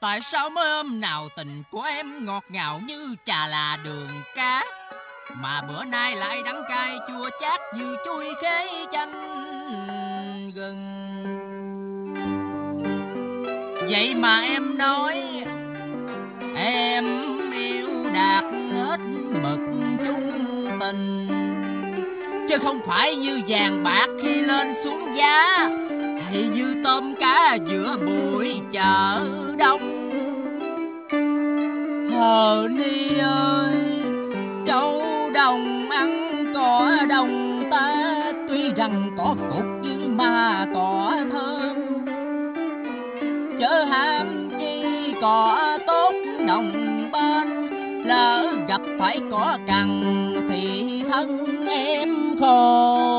Tại sao mới hôm nào tình của em ngọt ngào như trà là đường cát, mà bữa nay lại đắng cay chua chát như chuối khế chanh gừng. Vậy mà em nói em yêu đạt hết mực chung tình, chứ không phải như vàng bạc khi lên xuống giá, hay như tôm cá giữa buổi chợ đông. Hờ Ni ơi, trâu đồng ăn cỏ đồng ta, tuy rằng cỏ cục nhưng mà cỏ thơm. Chớ ham chi cỏ tốt đồng bên, lỡ gặp phải cỏ cằn thì thân em khổ.